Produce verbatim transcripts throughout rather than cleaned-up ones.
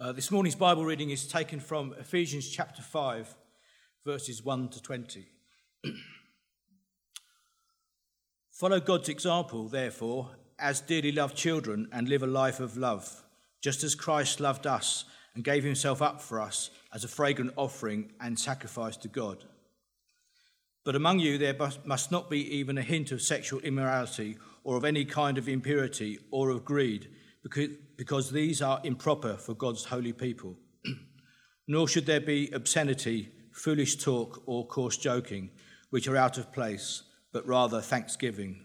Uh, this morning's Bible reading is taken from Ephesians chapter five, verses one to twenty. Follow God's example, therefore, as dearly loved children, and live a life of love, just as Christ loved us and gave himself up for us as a fragrant offering and sacrifice to God. But among you there must not be even a hint of sexual immorality or of any kind of impurity or of greed, because, because these are improper for God's holy people. Nor should there be obscenity, foolish talk, or coarse joking, which are out of place, but rather thanksgiving.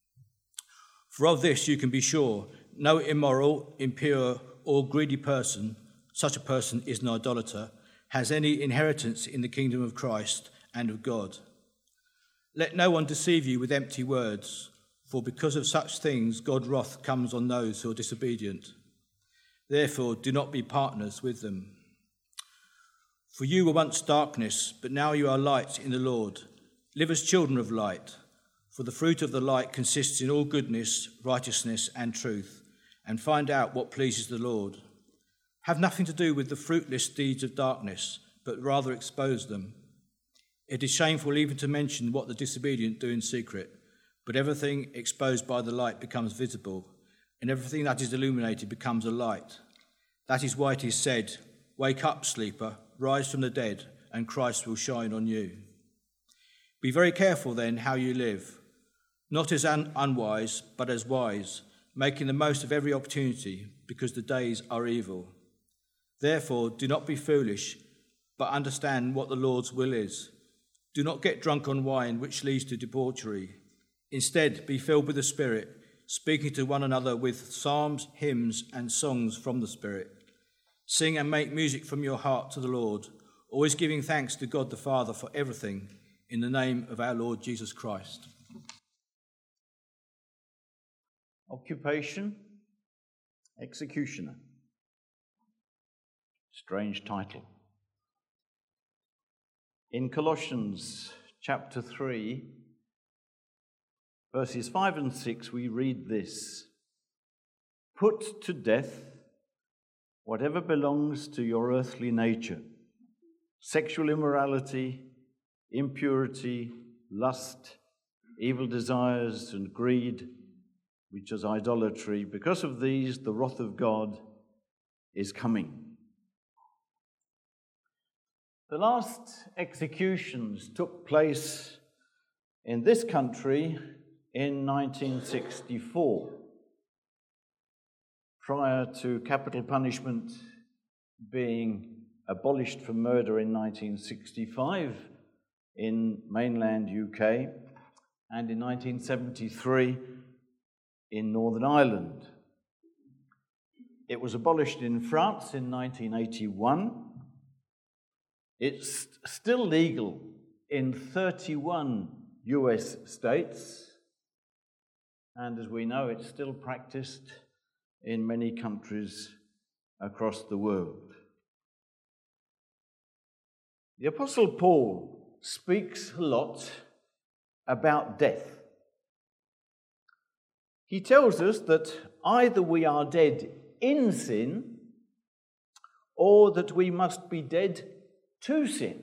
For of this you can be sure, no immoral, impure, or greedy person, such a person is an idolater, has any inheritance in the kingdom of Christ and of God. Let no one deceive you with empty words, for because of such things God's wrath comes on those who are disobedient. Therefore, do not be partners with them. For you were once darkness, but now you are light in the Lord. Live as children of light, for the fruit of the light consists in all goodness, righteousness, and truth, and find out what pleases the Lord. Have nothing to do with the fruitless deeds of darkness, but rather expose them. It is shameful even to mention what the disobedient do in secret, but everything exposed by the light becomes visible, and everything that is illuminated becomes a light. That is why it is said, "Wake up, sleeper, rise from the dead, and Christ will shine on you." Be very careful then how you live, not as un- unwise, but as wise, making the most of every opportunity, because the days are evil. Therefore, do not be foolish, but understand what the Lord's will is. Do not get drunk on wine, which leads to debauchery. Instead, be filled with the Spirit, speaking to one another with psalms, hymns, and songs from the Spirit. Sing and make music from your heart to the Lord, always giving thanks to God the Father for everything, in the name of our Lord Jesus Christ. Occupation, executioner. Strange title. In Colossians chapter three, verses five and six, we read this: "Put to death whatever belongs to your earthly nature, sexual immorality, impurity, lust, evil desires, and greed, which is idolatry. Because of these, the wrath of God is coming." The last executions took place in this country in nineteen sixty-four, prior to capital punishment being abolished for murder in nineteen sixty-five in mainland U K, and in nineteen seventy-three in Northern Ireland. It was abolished in France in nineteen eighty-one. It's still legal in thirty-one U S states, and as we know, it's still practiced in many countries across the world. The Apostle Paul speaks a lot about death. He tells us that either we are dead in sin, or that we must be dead to sin.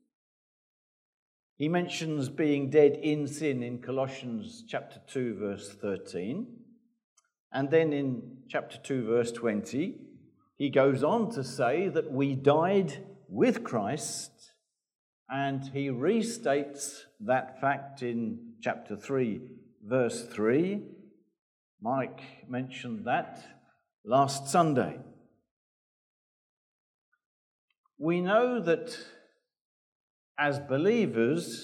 He mentions being dead in sin in Colossians chapter two, verse thirteen. And then in chapter two, verse twenty, he goes on to say that we died with Christ, and he restates that fact in chapter three, verse three. Mike mentioned that last Sunday. We know that as believers,